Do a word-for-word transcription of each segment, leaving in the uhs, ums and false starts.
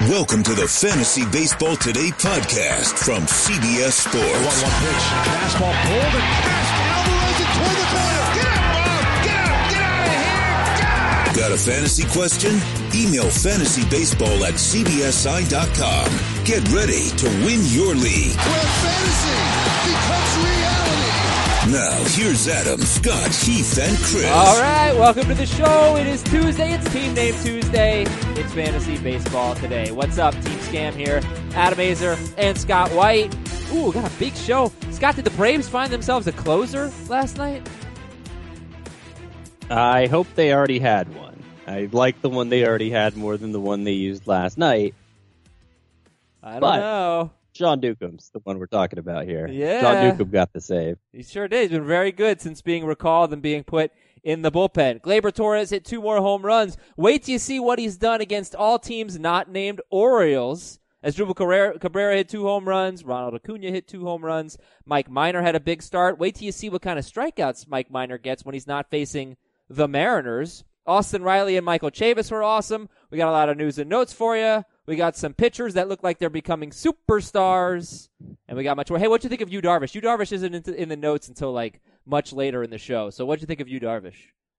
Welcome to the Fantasy Baseball Today podcast from C B S Sports. one one pitch. Fastball pulled and passed. Alvarez it toward the corner. Get up, Bob! Get up! Get out of here! God! Got a fantasy question? Email fantasybaseball at c b s i dot com. Get ready to win your league. Where fantasy becomes reality. Now, here's Adam, Scott, Heath, and Chris. All right, welcome to the show. It is Tuesday. It's Team Name Tuesday. It's Fantasy Baseball Today. What's up? Team Scam here. Adam Azer and Scott White. Ooh, got a big show. Scott, did the Braves find themselves a closer last night? I hope they already had one. I like the one they already had more than the one they used last night. I don't but know. Sean Newcomb's the one we're talking about here. Yeah. Sean Newcomb got the save. He sure did. He's been very good since being recalled and being put in the bullpen. Gleyber Torres hit two more home runs. Wait till you see what he's done against all teams not named Orioles. As Asdrubal Cabrera, Cabrera hit two home runs. Ronald Acuna hit two home runs. Mike Minor had a big start. Wait till you see what kind of strikeouts Mike Minor gets when he's not facing the Mariners. Austin Riley and Michael Chavis were awesome. We got a lot of news and notes for you. We got some pitchers that look like they're becoming superstars. And we got much more. Hey, what'd you think of Yu Darvish? Yu Darvish isn't in, in the notes until like much later in the show. So what'd you think of Yu Darvish?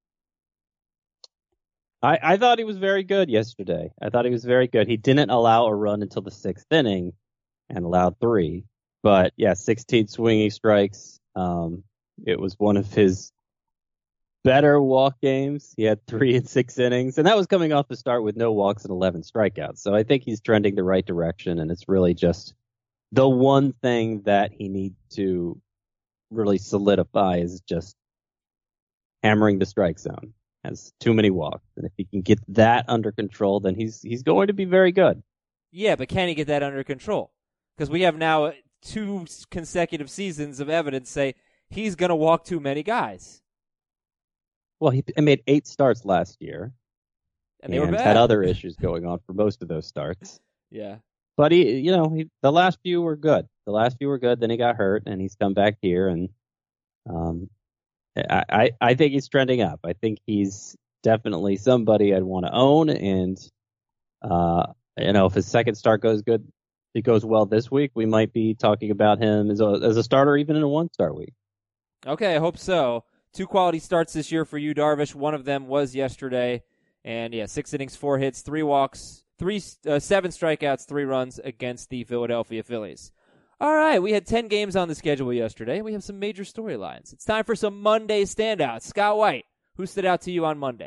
I, I thought he was very good yesterday. I thought he was very good. He didn't allow a run until the sixth inning and allowed three. But, yeah, sixteen swinging strikes. Um, it was one of his better walk games. He had three in six innings, and that was coming off the start with no walks and eleven strikeouts. So I think he's trending the right direction, and it's really just the one thing that he needs to really solidify is just hammering the strike zone. Has too many walks, and if he can get that under control, then he's he's going to be very good. Yeah, but can he get that under control? Because we have now two consecutive seasons of evidence say he's going to walk too many guys. Well, he made eight starts last year, and they were bad. Had other issues going on for most of those starts. Yeah, but he, you know, he, the last few were good. The last few were good. Then he got hurt, and he's come back here, and um, I, I, I think he's trending up. I think he's definitely somebody I'd want to own, and uh, you know, if his second start goes good, it goes well this week, we might be talking about him as a as a starter, even in a one-star week. Okay, I hope so. Two quality starts this year for Yu Darvish. One of them was yesterday. And, yeah, six innings, four hits, three walks, three, uh, seven strikeouts, three runs against the Philadelphia Phillies. All right, we had ten games on the schedule yesterday. We have some major storylines. It's time for some Monday standouts. Scott White, who stood out to you on Monday?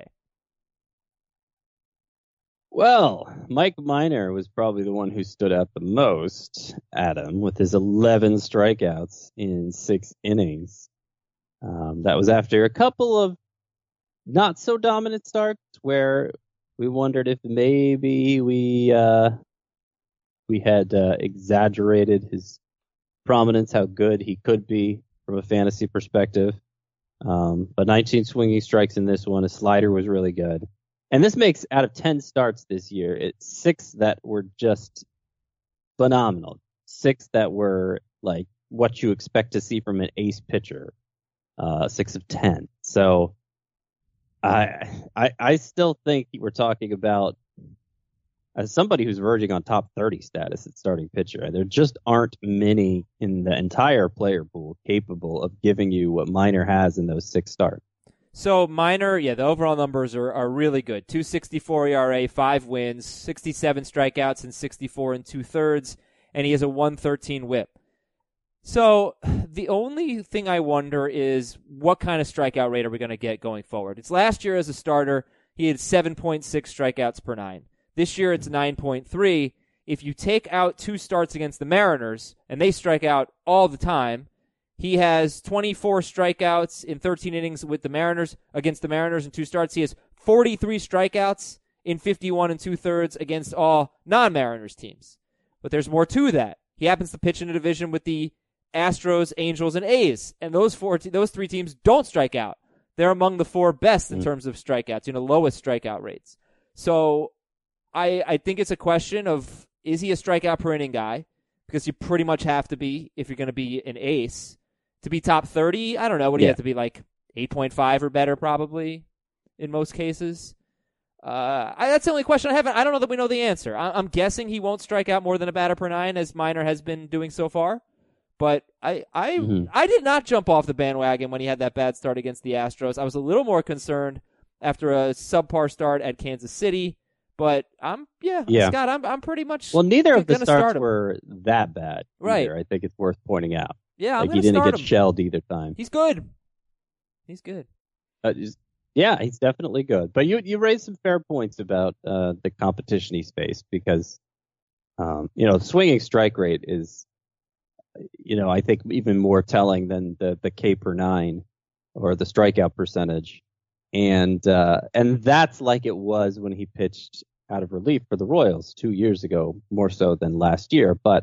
Well, Mike Minor was probably the one who stood out the most, Adam, with his eleven strikeouts in six innings. Um, that was after a couple of not so dominant starts where we wondered if maybe we uh, we had uh, exaggerated his prominence, how good he could be from a fantasy perspective. Um, but nineteen swinging strikes in this one. His slider was really good. And this makes, out of ten starts this year, it's six that were just phenomenal. Six that were like what you expect to see from an ace pitcher. Uh, six of ten. So I, I I still think we're talking about as somebody who's verging on top thirty status at starting pitcher. There just aren't many in the entire player pool capable of giving you what Minor has in those six starts. So Minor, yeah, the overall numbers are, are really good. two sixty-four E R A, five wins, sixty-seven strikeouts, and sixty-four and two-thirds, and he has a one thirteen whip. So the only thing I wonder is what kind of strikeout rate are we going to get going forward? It's last year as a starter, he had seven point six strikeouts per nine. This year it's nine point three. If you take out two starts against the Mariners, and they strike out all the time, he has twenty-four strikeouts in thirteen innings with the Mariners against the Mariners in two starts. He has forty-three strikeouts in fifty-one and two-thirds against all non-Mariners teams. But there's more to that. He happens to pitch in a division with the Astros, Angels, and A's, and those four, te- those three teams don't strike out. They're among the four best in mm. terms of strikeouts, you know, lowest strikeout rates. So I I think it's a question of, is he a strikeout per inning guy? Because you pretty much have to be if you're going to be an ace. To be top thirty, I don't know. What do you yeah. have to be, like eight point five or better probably in most cases? Uh, I, that's the only question I have. I don't know that we know the answer. I, I'm guessing he won't strike out more than a batter per nine, as Minor has been doing so far. But I I, Mm-hmm. I did not jump off the bandwagon when he had that bad start against the Astros. I was a little more concerned after a subpar start at Kansas City. But I'm yeah, Yeah. Scott, I'm I'm pretty much Well, neither of the gonna start starts him. were that bad. Right. Either. I think it's worth pointing out. Yeah, I'm like he gonna didn't start get him. shelled either time. He's good. He's good. Uh, just- yeah, he's definitely good. But you you raised some fair points about uh, the competition he's faced because, um, you know, the swinging strike rate is, you know, I think even more telling than the the K per nine or the strikeout percentage, and uh, and that's like it was when he pitched out of relief for the Royals two years ago, more so than last year. But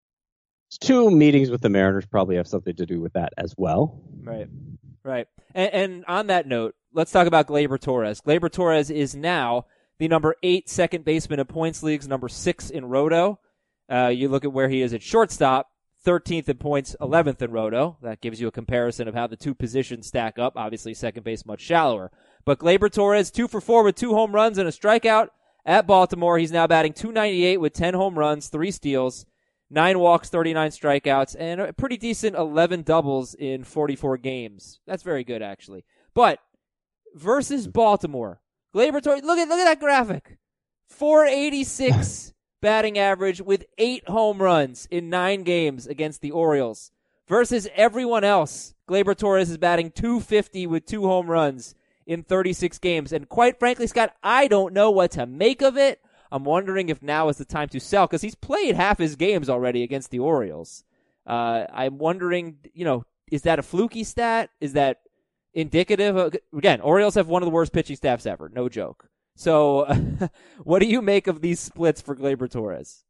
two meetings with the Mariners probably have something to do with that as well. Right, right. And, and on that note, let's talk about Gleyber Torres. Gleyber Torres is now the number eight second baseman in points leagues, number six in Roto. Uh, you look at where he is at shortstop, thirteenth in points, eleventh in Roto. That gives you a comparison of how the two positions stack up. Obviously, second base much shallower. But Gleyber Torres, two for four with two home runs and a strikeout at Baltimore. He's now batting two ninety-eight with ten home runs, three steals, nine walks, thirty-nine strikeouts, and a pretty decent eleven doubles in forty-four games. That's very good, actually. But versus Baltimore, Gleyber Torres, look at look at that graphic. four eighty-six batting average with eight home runs in nine games against the Orioles. Versus everyone else, Gleyber Torres is batting two fifty with two home runs in thirty-six games. And quite frankly, Scott, I don't know what to make of it. I'm wondering if now is the time to sell because he's played half his games already against the Orioles. Uh, I'm wondering, you know, is that a fluky stat? Is that indicative of, again, Orioles have one of the worst pitching staffs ever. No joke. So what do you make of these splits for Gleyber Torres?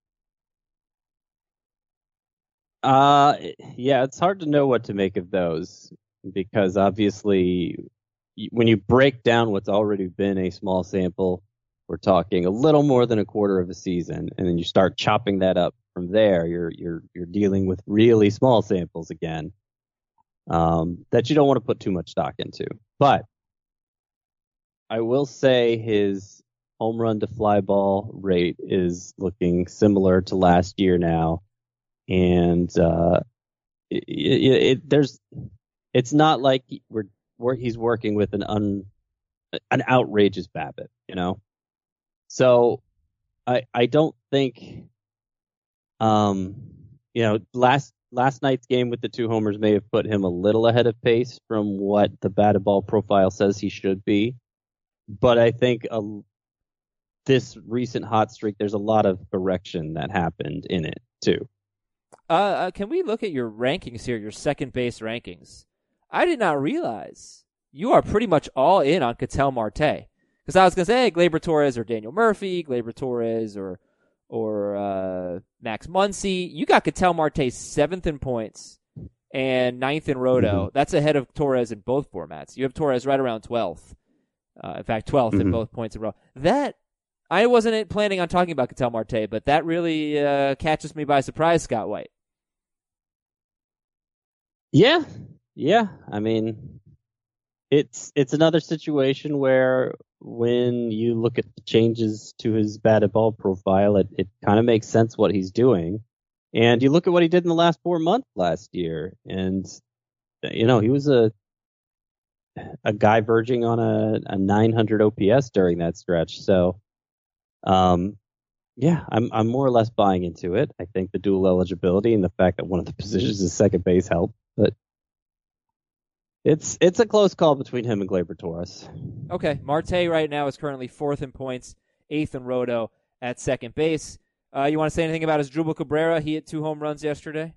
Uh, yeah, it's hard to know what to make of those because obviously when you break down what's already been a small sample, we're talking a little more than a quarter of a season, and then you start chopping that up from there. You're you're you're dealing with really small samples again um, that you don't want to put too much stock into. But I will say his home run to fly ball rate is looking similar to last year now, and uh, it, it, it, there's it's not like we're, we're he's working with an un an outrageous BABIP, you know. So I I don't think um you know last last night's game with the two homers may have put him a little ahead of pace from what the batted ball profile says he should be, but I think a, this recent hot streak there's a lot of correction that happened in it too. Uh, uh, can we look at your rankings here, your second base rankings? I did not realize you are pretty much all in on Ketel Marte. Because I was going to say, hey, Gleyber Torres or Daniel Murphy, Gleyber Torres or or uh, Max Muncy. You got Ketel Marte seventh in points and ninth in Roto. Mm-hmm. That's ahead of Torres in both formats. You have Torres right around twelfth. Uh, in fact, twelfth mm-hmm. in both points in row. That, I wasn't planning on talking about Ketel Marte, but that really uh, catches me by surprise, Scott White. Yeah, yeah. I mean, it's it's another situation where when you look at the changes to his batted ball profile, it, it kind of makes sense what he's doing. And you look at what he did in the last four months last year, and you know he was a a guy verging on a, a nine hundred O P S during that stretch. So, um, yeah, I'm I'm more or less buying into it. I think the dual eligibility and the fact that one of the positions is second base help, but it's it's a close call between him and Gleyber Torres. Okay, Marte right now is currently fourth in points, eighth in Roto at second base. Uh, you want to say anything about Asdrubal Cabrera? He hit two home runs yesterday.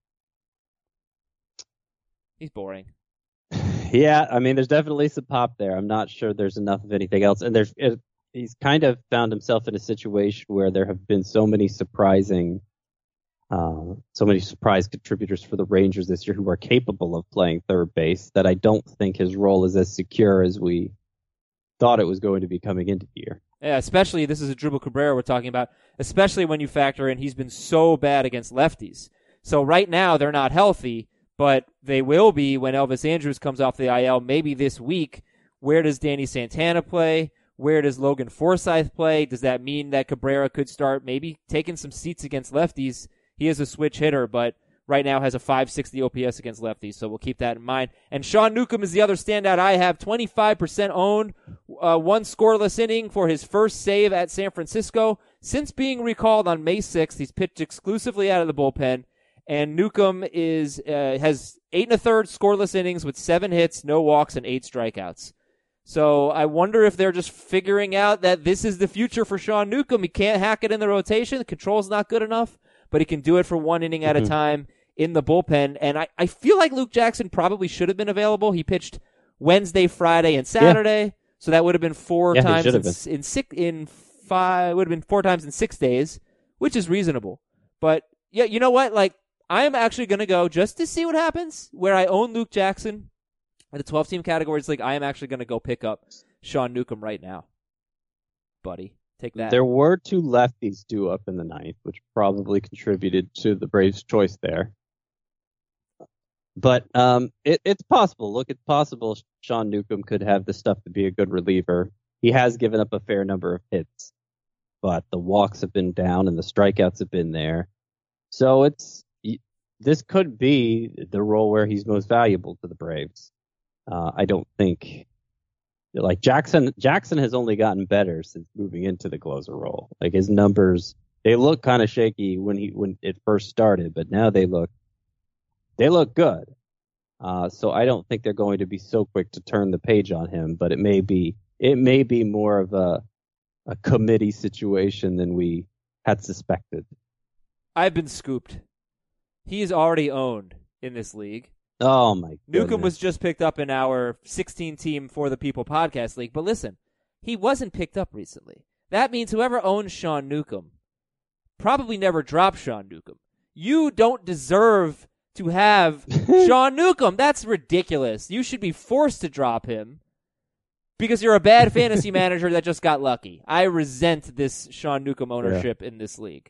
He's boring. Yeah, I mean, there's definitely some pop there. I'm not sure there's enough of anything else. And there's it, he's kind of found himself in a situation where there have been so many surprising, uh, so many surprise contributors for the Rangers this year who are capable of playing third base that I don't think his role is as secure as we thought it was going to be coming into the year. Yeah, especially, this is Asdrubal Cabrera we're talking about, especially when you factor in he's been so bad against lefties. So right now they're not healthy, but they will be when Elvis Andrus comes off the I L, maybe this week. Where does Danny Santana play? Where does Logan Forsythe play? Does that mean that Cabrera could start maybe taking some seats against lefties? He is a switch hitter, but right now has a five sixty O P S against lefties, so we'll keep that in mind. And Sean Newcomb is the other standout I have, twenty-five percent owned, uh, one scoreless inning for his first save at San Francisco. Since being recalled on May sixth, he's pitched exclusively out of the bullpen, and Newcomb is uh, has eight and a third scoreless innings with seven hits, no walks, and eight strikeouts. So I wonder if they're just figuring out that this is the future for Sean Newcomb. He can't hack it in the rotation. The control's not good enough, but he can do it for one inning at mm-hmm. a time in the bullpen. And I, I feel like Luke Jackson probably should have been available. He pitched Wednesday, Friday, and Saturday, yeah. so that would have been four yeah, times in, in six in five. Would have been four times in six days, which is reasonable. But yeah, you know what? Like I am actually going to go just to see what happens. Where I own Luke Jackson in the twelve-team categories league, I am actually going to go pick up Sean Newcomb right now, buddy. Take that. There were two lefties due up in the ninth, which probably contributed to the Braves' choice there. But um, it, it's possible. Look, it's possible Sean Newcomb could have the stuff to be a good reliever. He has given up a fair number of hits, but the walks have been down and the strikeouts have been there. So it's this could be the role where he's most valuable to the Braves. Uh, I don't think like Jackson. Jackson has only gotten better since moving into the closer role. Like his numbers, they look kind of shaky when he when it first started, but now they look they look good. Uh, so I don't think they're going to be so quick to turn the page on him. But it may be it may be more of a a committee situation than we had suspected. I've been scooped. He is already owned in this league. Oh, my goodness. Newcomb was just picked up in our sixteen-team For the People podcast league. But listen, he wasn't picked up recently. That means whoever owns Sean Newcomb probably never dropped Sean Newcomb. You don't deserve to have Sean Newcomb. That's ridiculous. You should be forced to drop him because you're a bad fantasy manager that just got lucky. I resent this Sean Newcomb ownership yeah. in this league.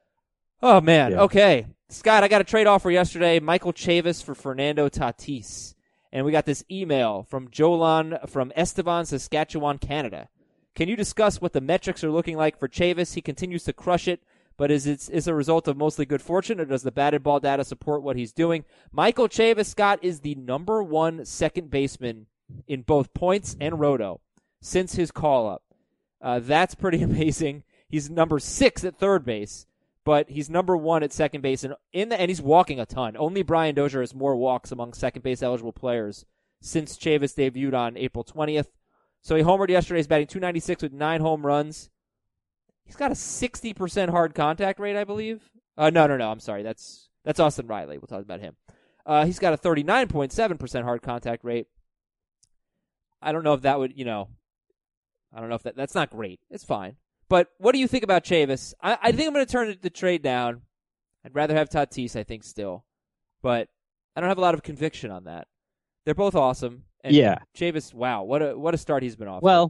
Oh, man. Yeah. Okay. Scott, I got a trade offer yesterday. Michael Chavis for Fernando Tatis. And we got this email from Jolan from Estevan, Saskatchewan, Canada. Can you discuss what the metrics are looking like for Chavis? He continues to crush it, but is it is a result of mostly good fortune, or does the batted ball data support what he's doing? Michael Chavis, Scott, is the number one second baseman in both points and roto since his call-up. Uh, that's pretty amazing. He's number six at third base. But he's number one at second base, and in the and he's walking a ton. Only Brian Dozier has more walks among second base eligible players since Chavis debuted on April twentieth. So he homered yesterday. He's batting two ninety-six with nine home runs. He's got a sixty percent hard contact rate, I believe. Uh, no, no, no. I'm sorry. That's that's Austin Riley. We'll talk about him. Uh, he's got a thirty-nine point seven percent hard contact rate. I don't know if that would, you know, I don't know if that that's not great. It's fine. But what do you think about Chavis? I, I think I'm going to turn the trade down. I'd rather have Tatis, I think, still. But I don't have a lot of conviction on that. They're both awesome. And yeah. Chavis, wow, what a what a start he's been off. Well,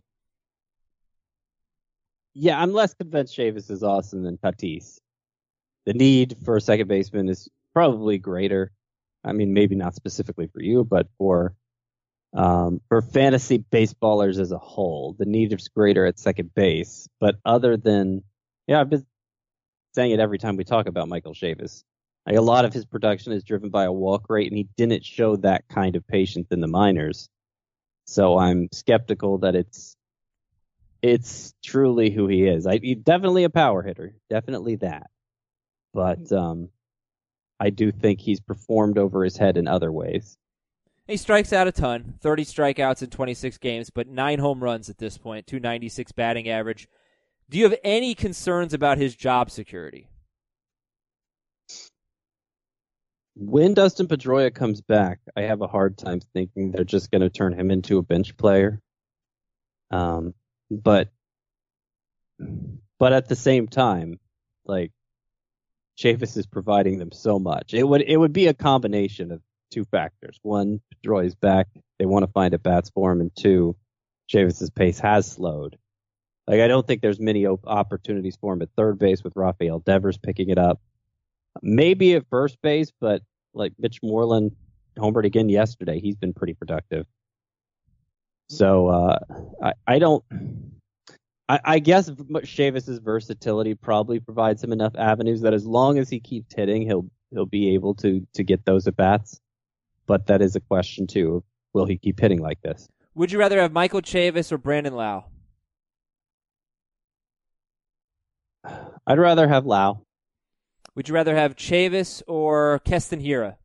yeah, I'm less convinced Chavis is awesome than Tatis. The need for a second baseman is probably greater. I mean, maybe not specifically for you, but for Um, for fantasy baseballers as a whole, the need is greater at second base. But other than, yeah, I've been saying it every time we talk about Michael Chavis. Like, a lot of his production is driven by a walk rate, and he didn't show that kind of patience in the minors. So I'm skeptical that it's it's truly who he is. I, he's definitely a power hitter, definitely that. But um, I do think he's performed over his head in other ways. He strikes out a ton, thirty strikeouts in twenty-six games, but nine home runs at this point, two ninety-six batting average. Do you have any concerns about his job security? When Dustin Pedroia comes back, I have a hard time thinking they're just going to turn him into a bench player. Um, but, but at the same time, like, Chavis is providing them so much. It would it would be a combination of two factors. One, Pedroia's back. They want to find at bats for him. And two, Chavis's pace has slowed. Like, I don't think there's many op- opportunities for him at third base with Rafael Devers picking it up. Maybe at first base, but like Mitch Moreland homered again yesterday. He's been pretty productive. So uh, I, I don't I, I guess Chavis's versatility probably provides him enough avenues that as long as he keeps hitting, he'll he'll be able to to get those at bats. But that is a question too. Will he keep hitting like this? Would you rather have Michael Chavis or Brandon Lau? I'd rather have Lau. Would you rather have Chavis or Keston Hiura?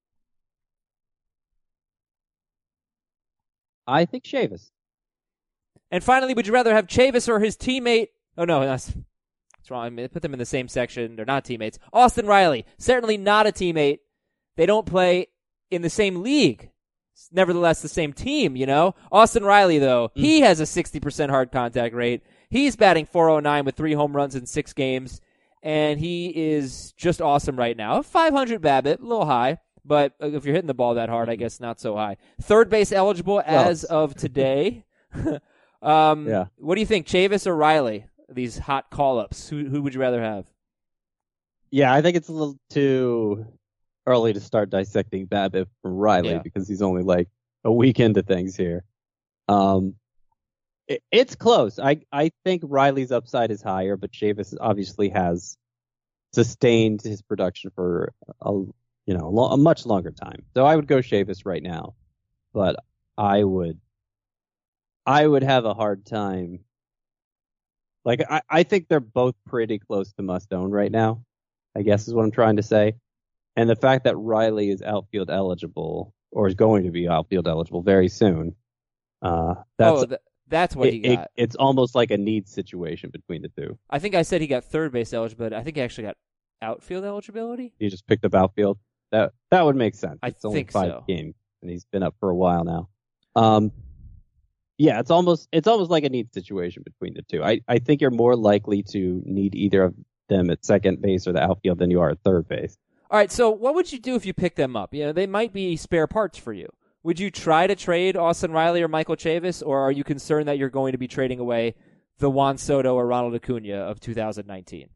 I think Chavis. And finally, would you rather have Chavis or his teammate? Oh, no, that's, that's wrong. I mean, put them in the same section. They're not teammates. Austin Riley, certainly not a teammate. They don't play in the same league. It's nevertheless, the same team, you know? Austin Riley, though, mm. he has a sixty percent hard contact rate. He's batting four oh nine with three home runs in six games, and he is just awesome right now. five hundred BABIP, a little high. But if you're hitting the ball that hard, I guess not so high. Third base eligible as well, of today. um, yeah. What do you think, Chavis or Riley? These hot call-ups. Who who would you rather have? Yeah, I think it's a little too early to start dissecting BABIP from Riley yeah. because he's only like a week into things here. Um, it, it's close. I I think Riley's upside is higher, but Chavis obviously has sustained his production for a you know, a, lo- a much longer time. So I would go Chavis right now, but I would, I would have a hard time. Like, I, I think they're both pretty close to must own right now, I guess is what I'm trying to say. And the fact that Riley is outfield eligible or is going to be outfield eligible very soon. Uh, that's, oh, th- that's what it, he got. It, it's almost like a need situation between the two. I think I said he got third base eligible, but I think he actually got outfield eligibility. He just picked up outfield. That that would make sense. I it's only think five so. games, and he's been up for a while now. Um, yeah, it's almost it's almost like a need situation between the two. I, I think you're more likely to need either of them at second base or the outfield than you are at third base. All right, so what would you do if you pick them up? You know, they might be spare parts for you. Would you try to trade Austin Riley or Michael Chavis, or are you concerned that you're going to be trading away the Juan Soto or Ronald Acuna of two thousand nineteen?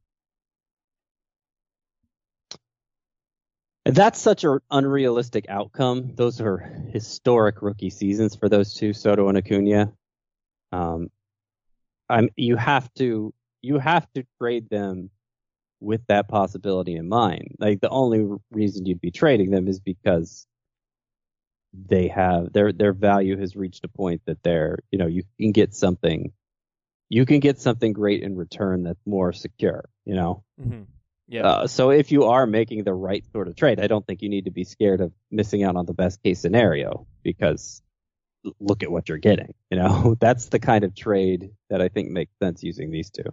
That's such an unrealistic outcome. Those are historic rookie seasons for those two, Soto and Acuna. Um, I'm, you have to you have to trade them with that possibility in mind. Like the only reason you'd be trading them is because they have their their value has reached a point that they're you know you can get something you can get something great in return that's more secure. You know. Mm-hmm. Yeah. Uh, so if you are making the right sort of trade, I don't think you need to be scared of missing out on the best case scenario because look at what you're getting. You know, that's the kind of trade that I think makes sense using these two.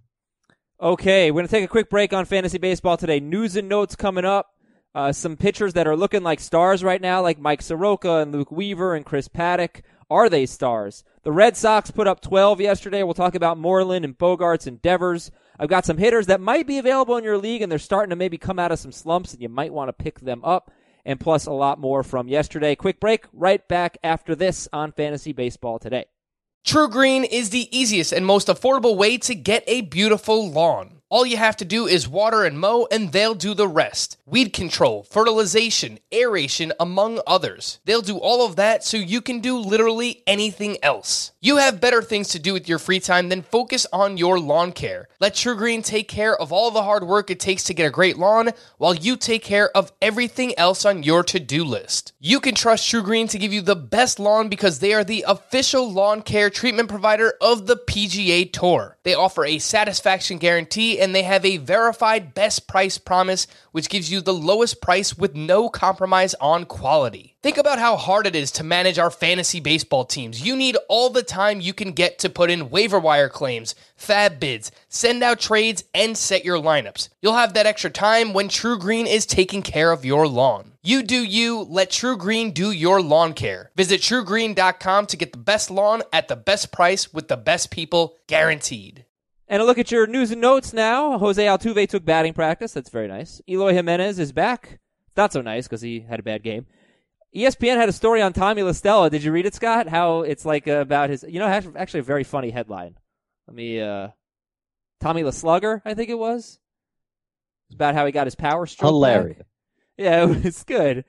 Okay, we're going to take a quick break on Fantasy Baseball today. News and notes coming up. Uh, some pitchers that are looking like stars right now, like Mike Soroka and Luke Weaver and Chris Paddock. Are they stars? The Red Sox put up twelve yesterday. We'll talk about Moreland and Bogarts and Devers. I've got some hitters that might be available in your league, and they're starting to maybe come out of some slumps, and you might want to pick them up. And plus a lot more from yesterday. Quick break, right back after this on Fantasy Baseball today. True Green is the easiest and most affordable way to get a beautiful lawn. All you have to do is water and mow, and they'll do the rest. Weed control, fertilization, aeration, among others. They'll do all of that so you can do literally anything else. You have better things to do with your free time than focus on your lawn care. Let True Green take care of all the hard work it takes to get a great lawn, while you take care of everything else on your to-do list. You can trust True Green to give you the best lawn because they are the official lawn care treatment provider of the P G A Tour. They offer a satisfaction guarantee, and they have a verified best price promise, which gives you the lowest price with no compromise on quality. Think about how hard it is to manage our fantasy baseball teams. You need all the time you can get to put in waiver wire claims, fab bids, send out trades, and set your lineups. You'll have that extra time when True Green is taking care of your lawn. You do you, let True Green do your lawn care. Visit true green dot com to get the best lawn at the best price with the best people, guaranteed. And a look at your news and notes now. Jose Altuve took batting practice. That's very nice. Eloy Jimenez is back. It's not so nice because he had a bad game. E S P N had a story on Tommy La Stella. Did you read it, Scott? How it's like uh, about his, you know, actually a very funny headline. Let me, uh, Tommy La Slugger, I think it was. It's about how he got his power stroke. Hilarious. Back. Yeah, it was good.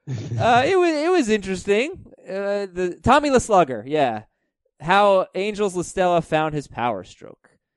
uh, it was, it was interesting. Uh, the Tommy La Slugger, yeah. How Angels La Stella found his power stroke.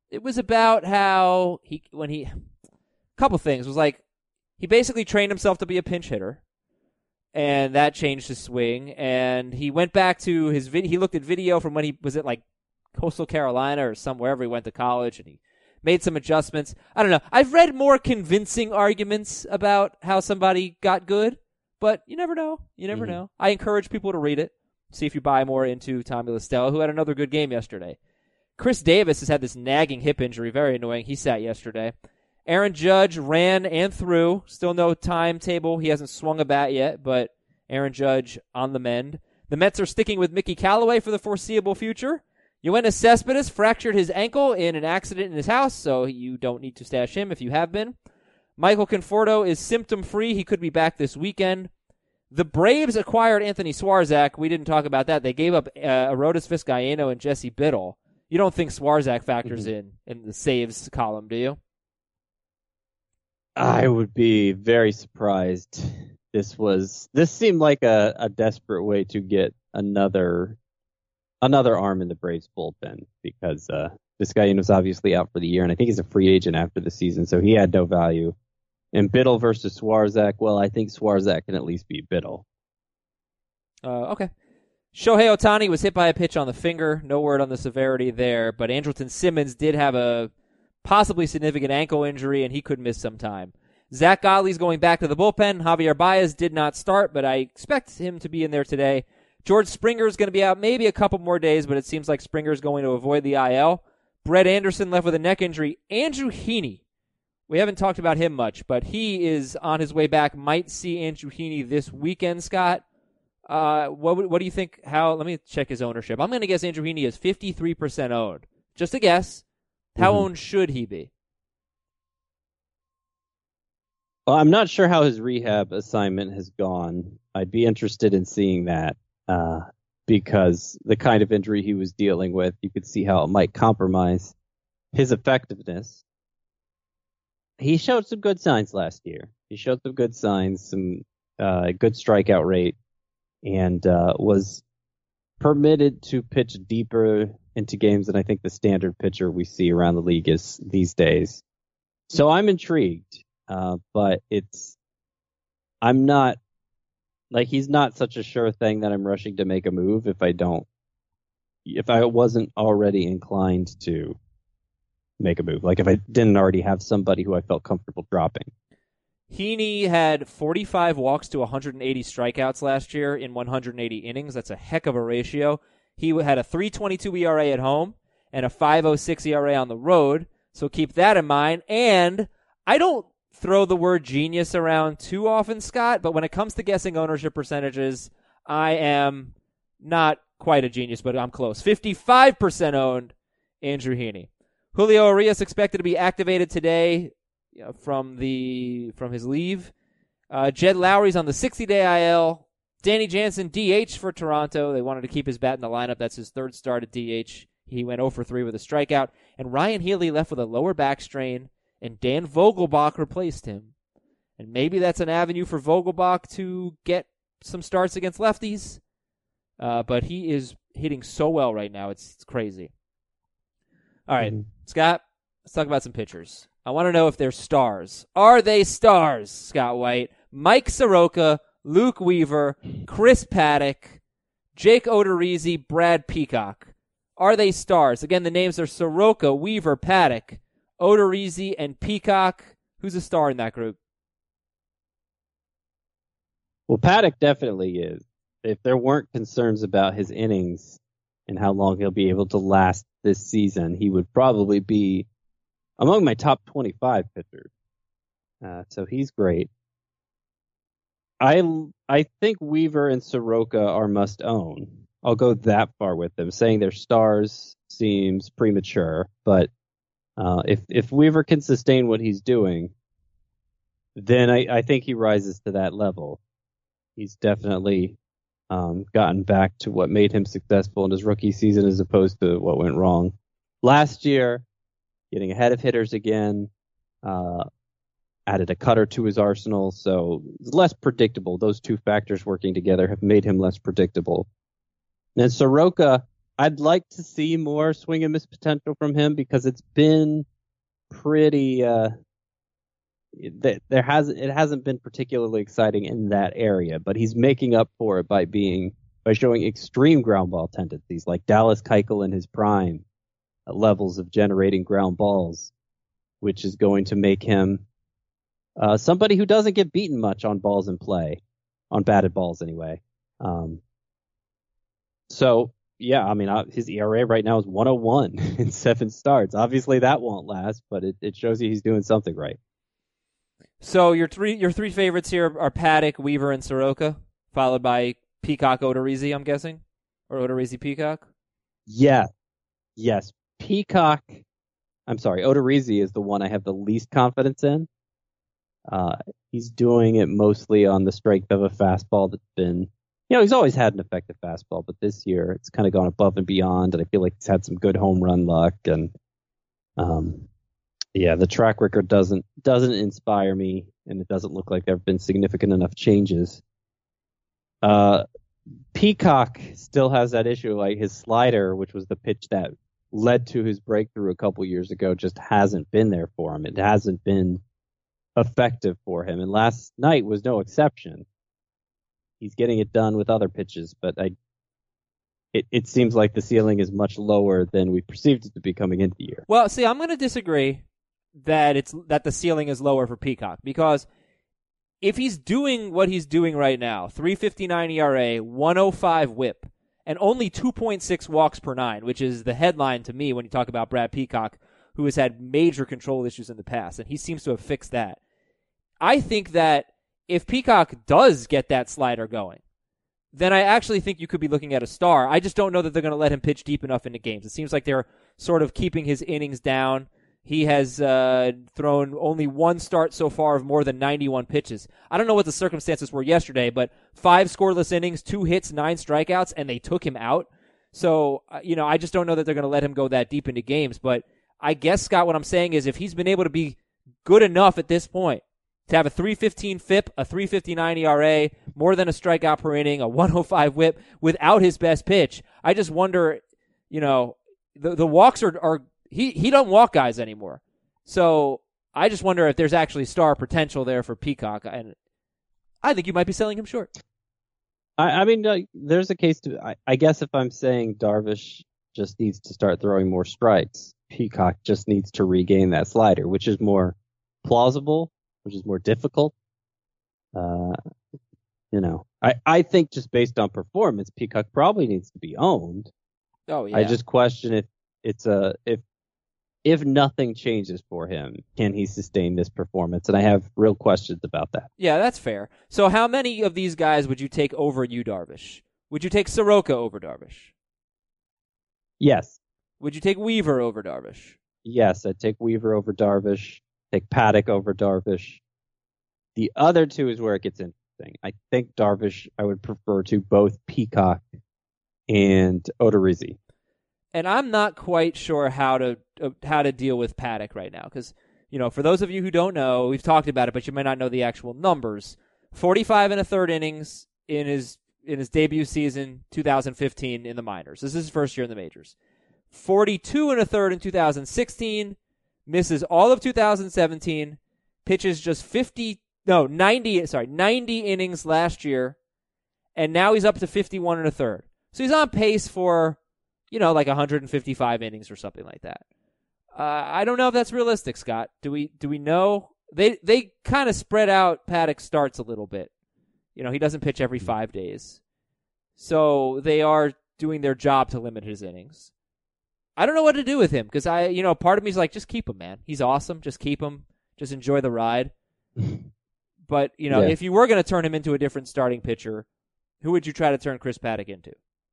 it was about how he when he a couple things. It was like he basically trained himself to be a pinch hitter, and that changed his swing. And he went back to his video. He looked at video from when he was at like Coastal Carolina or somewhere wherever he went to college, and he made some adjustments. I don't know. I've read more convincing arguments about how somebody got good, but you never know. You never mm-hmm. know. I encourage people to read it. See if you buy more into Tommy La Stella, who had another good game yesterday. Chris Davis has had this nagging hip injury, very annoying. He sat yesterday. Aaron Judge ran and threw. Still no timetable. He hasn't swung a bat yet, but Aaron Judge on the mend. The Mets are sticking with Mickey Callaway for the foreseeable future. Yoenis Cespedes fractured his ankle in an accident in his house, so you don't need to stash him if you have been. Michael Conforto is symptom-free. He could be back this weekend. The Braves acquired Anthony Swarzak. We didn't talk about that. They gave up uh, Arodys Vizcaino and Jesse Biddle. You don't think Swarzak factors mm-hmm. in in the saves column, do you? I would be very surprised. This was this seemed like a, a desperate way to get another another arm in the Braves bullpen because uh, Vizcaino's obviously out for the year, and I think he's a free agent after the season, so he had no value. And Biddle versus Swarzak, well, I think Swarzak can at least beat Biddle. Uh, okay. Shohei Ohtani was hit by a pitch on the finger. No word on the severity there, but Andrelton Simmons did have a possibly significant ankle injury, and he could miss some time. Zach Godley's going back to the bullpen. Javier Baez did not start, but I expect him to be in there today. George Springer's going to be out maybe a couple more days, but it seems like Springer's going to avoid the I L. Brett Anderson left with a neck injury. Andrew Heaney, we haven't talked about him much, but he is on his way back. Might see Andrew Heaney this weekend, Scott. Uh, what what do you think? How? Let me check his ownership. I'm going to guess Andrew Heaney is fifty-three percent owned. Just a guess. How mm-hmm. owned should he be? Well, I'm not sure how his rehab assignment has gone. I'd be interested in seeing that uh, because the kind of injury he was dealing with, you could see how it might compromise his effectiveness. He showed some good signs last year. He showed some good signs, some uh, good strikeout rate, and uh, was permitted to pitch deeper into games than I think the standard pitcher we see around the league is these days. So I'm intrigued, uh, but it's I'm not like he's not such a sure thing that I'm rushing to make a move if I don't if I wasn't already inclined to make a move. Like if I didn't already have somebody who I felt comfortable dropping. Heaney had forty-five walks to one hundred eighty strikeouts last year in one hundred eighty innings. That's a heck of a ratio. He had a three twenty-two E R A at home and a five oh six E R A on the road, so keep that in mind. And I don't throw the word genius around too often, Scott, but when it comes to guessing ownership percentages, I am not quite a genius, but I'm close. fifty-five percent owned Andrew Heaney. Julio Urias expected to be activated today from the from his leave. Uh, Jed Lowry's on the sixty-day I L. Danny Jansen, D H for Toronto. They wanted to keep his bat in the lineup. That's his third start at D H. He went oh for three with a strikeout. And Ryan Healy left with a lower back strain, and Dan Vogelbach replaced him. And maybe that's an avenue for Vogelbach to get some starts against lefties. Uh, but he is hitting so well right now. It's, it's crazy. All right, mm-hmm. Scott, let's talk about some pitchers. I want to know if they're stars. Are they stars, Scott White? Mike Soroka, Luke Weaver, Chris Paddock, Jake Odorizzi, Brad Peacock. Are they stars? Again, the names are Soroka, Weaver, Paddock, Odorizzi, and Peacock. Who's a star in that group? Well, Paddock definitely is. If there weren't concerns about his innings and how long he'll be able to last this season, he would probably be among my top twenty-five pitchers. Uh, so he's great. I I think Weaver and Soroka are must own. I'll go that far with them. Saying they're stars seems premature, but uh, if if Weaver can sustain what he's doing, then I, I think he rises to that level. He's definitely um, gotten back to what made him successful in his rookie season as opposed to what went wrong last year. Getting ahead of hitters again, uh, added a cutter to his arsenal, so it's less predictable. Those two factors working together have made him less predictable. And Soroka, I'd like to see more swing and miss potential from him because it's been pretty. Uh, there has it hasn't been particularly exciting in that area, but he's making up for it by being by showing extreme ground ball tendencies, like Dallas Keuchel in his prime levels of generating ground balls, which is going to make him uh, somebody who doesn't get beaten much on balls in play, on batted balls anyway. Um, so. Yeah, I mean, uh, his E R A right now is one oh one in seven starts. Obviously, that won't last, but it, it shows you he's doing something right. So your three your three favorites here are Paddock, Weaver, and Soroka, followed by Peacock, Odorizzi, I'm guessing? Or Odorizzi, Peacock? Yeah. Yes. Peacock, I'm sorry, Odorizzi is the one I have the least confidence in. Uh, he's doing it mostly on the strength of a fastball that's been... You know, he's always had an effective fastball, but this year it's kind of gone above and beyond, and I feel like he's had some good home run luck. And um, yeah, the track record doesn't doesn't inspire me, and it doesn't look like there have been significant enough changes. Uh, Peacock still has that issue, like his slider, which was the pitch that led to his breakthrough a couple years ago, just hasn't been there for him. It hasn't been effective for him, and last night was no exception. He's getting it done with other pitches, but I, it, it seems like the ceiling is much lower than we perceived it to be coming into the year. Well, see, I'm going to disagree that it's that the ceiling is lower for Peacock, because if he's doing what he's doing right now, three fifty-nine E R A, one oh five whip, and only two point six walks per nine, which is the headline to me when you talk about Brad Peacock, who has had major control issues in the past, and he seems to have fixed that. I think that if Peacock does get that slider going, then I actually think you could be looking at a star. I just don't know that they're going to let him pitch deep enough into games. It seems like they're sort of keeping his innings down. He has uh, thrown only one start so far of more than ninety-one pitches. I don't know what the circumstances were yesterday, but five scoreless innings, two hits, nine strikeouts, and they took him out. So, uh, you know, I just don't know that they're going to let him go that deep into games. But I guess, Scott, what I'm saying is if he's been able to be good enough at this point to have a three fifteen F I P, a three fifty-nine E R A, more than a strikeout per inning, a one oh five whip without his best pitch, I just wonder, you know, the the walks are, are he, he doesn't walk guys anymore. So I just wonder if there's actually star potential there for Peacock, and I think you might be selling him short. I, I mean, uh, there's a case to, I, I guess if I'm saying Darvish just needs to start throwing more strikes, Peacock just needs to regain that slider, which is more plausible, which is more difficult. Uh, you know, I, I think just based on performance, Peacock probably needs to be owned. Oh yeah. I just question if it's a if if nothing changes for him, can he sustain this performance? And I have real questions about that. Yeah, that's fair. So how many of these guys would you take over you, Darvish? Would you take Soroka over Darvish? Yes. Would you take Weaver over Darvish? Yes, I'd take Weaver over Darvish. Take Paddock over Darvish. The other two is where it gets interesting. I think Darvish I would prefer to both Peacock and Odorizzi. And I'm not quite sure how to uh, how to deal with Paddock right now, because, you know, for those of you who don't know, we've talked about it, but you might not know the actual numbers. forty-five and a third innings in his in his debut season, two thousand fifteen in the minors. This is his first year in the majors. forty-two and a third in two thousand sixteen. Misses all of two thousand seventeen, pitches just fifty, no, ninety, sorry, ninety innings last year, and now he's up to fifty-one and a third. So he's on pace for, you know, like one hundred fifty-five innings or something like that. Uh, I don't know if that's realistic, Scott. Do we do we know? They they kind of spread out Paddock's starts a little bit. You know, he doesn't pitch every five days. So they are doing their job to limit his innings. I don't know what to do with him because I, you know, part of me is like, just keep him, man. He's awesome. Just keep him. Just enjoy the ride. But, you know, yeah. If you were going to turn him into a different starting pitcher, who would you try to turn Chris Paddock into?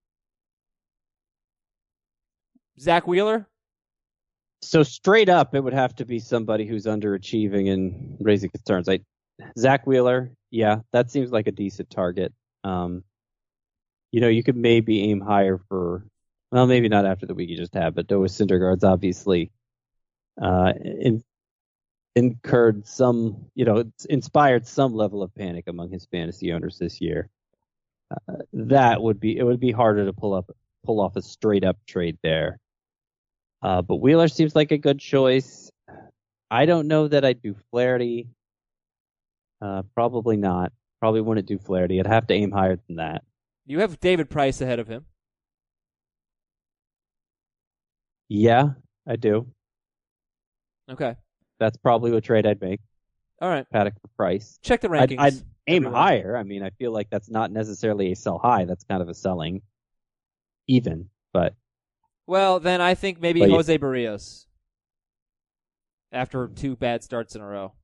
Zach Wheeler? So straight up, it would have to be somebody who's underachieving and raising concerns. I, Zach Wheeler, yeah, that seems like a decent target. Um, you know, you could maybe aim higher for, well, maybe not after the week you just had, but Noah Syndergaard's obviously uh, in, incurred some, you know, inspired some level of panic among his fantasy owners this year. Uh, that would be, it would be harder to pull up pull off a straight up trade there. Uh, but Wheeler seems like a good choice. I don't know that I'd do Flaherty. Uh, probably not. Probably wouldn't do Flaherty. I'd have to aim higher than that. You have David Price ahead of him. Yeah, I do. Okay. That's probably what trade I'd make. All right. Paddock for Price. Check the rankings. I'd, I'd aim everyone. higher. I mean, I feel like that's not necessarily a sell high. That's kind of a selling even. But well, then I think maybe but Jose Barrios after two bad starts in a row.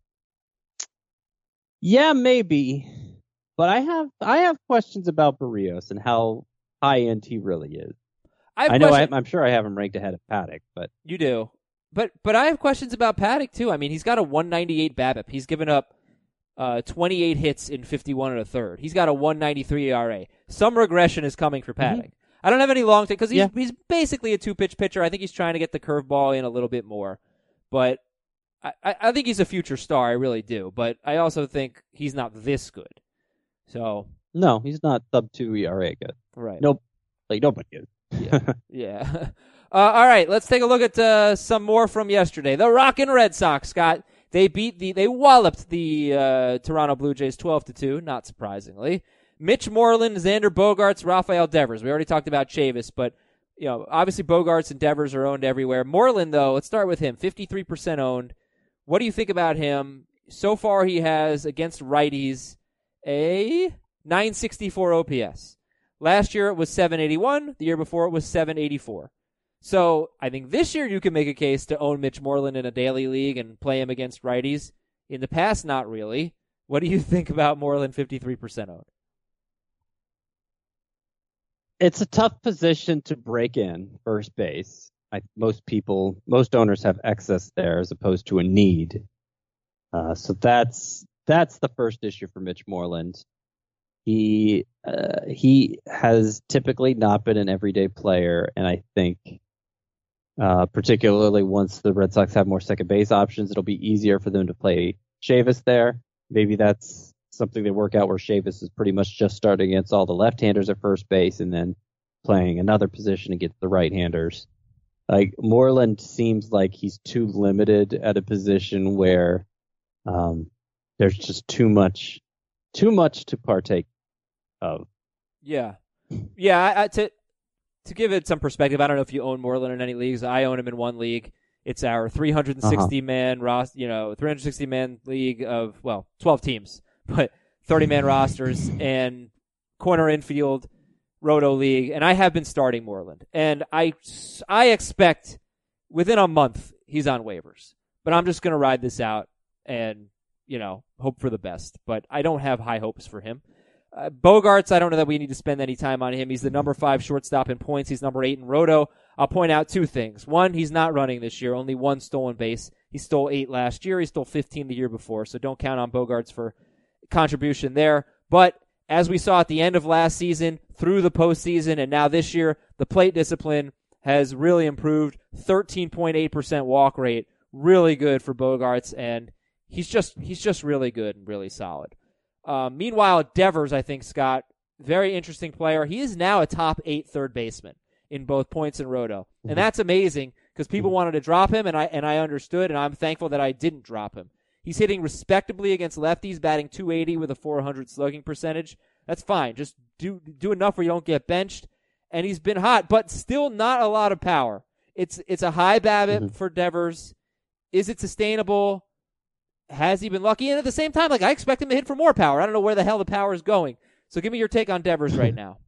Yeah, maybe. But I have I have questions about Barrios and how high end he really is. I, have I know question- I, I'm sure I have him ranked ahead of Paddock, but you do. But but I have questions about Paddock too. I mean, he's got a one ninety-eight BABIP. He's given up uh, twenty-eight hits in fifty-one and a third. He's got a one ninety-three E R A. Some regression is coming for Paddock. Mm-hmm. I don't have any long take because he's yeah. he's basically a two pitch pitcher. I think he's trying to get the curveball in a little bit more, but I, I think he's a future star. I really do. But I also think he's not this good. So no, he's not sub two E R A good. Right. Nope. Like nobody is. Yeah. yeah. Uh, all right, let's take a look at uh, some more from yesterday. The Rockin' Red Sox, Scott. They beat the, they walloped the uh, Toronto Blue Jays twelve to two, not surprisingly. Mitch Moreland, Xander Bogaerts, Rafael Devers. We already talked about Chavis, but you know, obviously Bogaerts and Devers are owned everywhere. Moreland, though, let's start with him. fifty-three percent owned. What do you think about him? So far, he has against righties a nine sixty-four O P S. Last year it was seven eighty-one. The year before it was seven eighty-four. So I think this year you can make a case to own Mitch Moreland in a daily league and play him against righties. In the past, not really. What do you think about Moreland fifty-three percent owned? It's a tough position to break in, first base. I, most people, most owners have excess there as opposed to a need. Uh, so that's that's the first issue for Mitch Moreland. He uh, he has typically not been an everyday player, and I think uh, particularly once the Red Sox have more second base options, it'll be easier for them to play Chavis there. Maybe that's something they work out where Chavis is pretty much just starting against all the left-handers at first base and then playing another position against the right-handers. Like Moreland seems like he's too limited at a position where um, there's just too much, too much to partake of. Yeah, yeah. I, I, to to give it some perspective, I don't know if you own Moreland in any leagues. I own him in one league. It's our three hundred sixty uh-huh. man roster, you know, three hundred sixty man league of well, twelve teams, but thirty man rosters and corner infield roto league, and I have been starting Moreland, and I I expect within a month he's on waivers, but I'm just gonna ride this out and you know hope for the best. But I don't have high hopes for him. Uh, Bogaerts, I don't know that we need to spend any time on him. He's the number five shortstop in points. He's number eight in roto. I'll point out two things. One, he's not running this year. Only one stolen base. He stole eight last year. He stole fifteen the year before. So don't count on Bogaerts for contribution there. But as we saw at the end of last season, through the postseason, and now this year, the plate discipline has really improved. thirteen point eight percent walk rate. Really good for Bogaerts. And he's just, he's just really good and really solid. Um, meanwhile, Devers, I think, Scott, very interesting player. He is now a top eight third baseman in both points and roto. And that's amazing because people wanted to drop him, and I and I understood, and I'm thankful that I didn't drop him. He's hitting respectably against lefties, batting two eighty with a four hundred slugging percentage. That's fine. Just do do enough where you don't get benched. And he's been hot, but still not a lot of power. It's it's a high BABIP mm-hmm. for Devers. Is it sustainable? Has he been lucky? And at the same time, like I expect him to hit for more power. I don't know where the hell the power is going. So give me your take on Devers right now.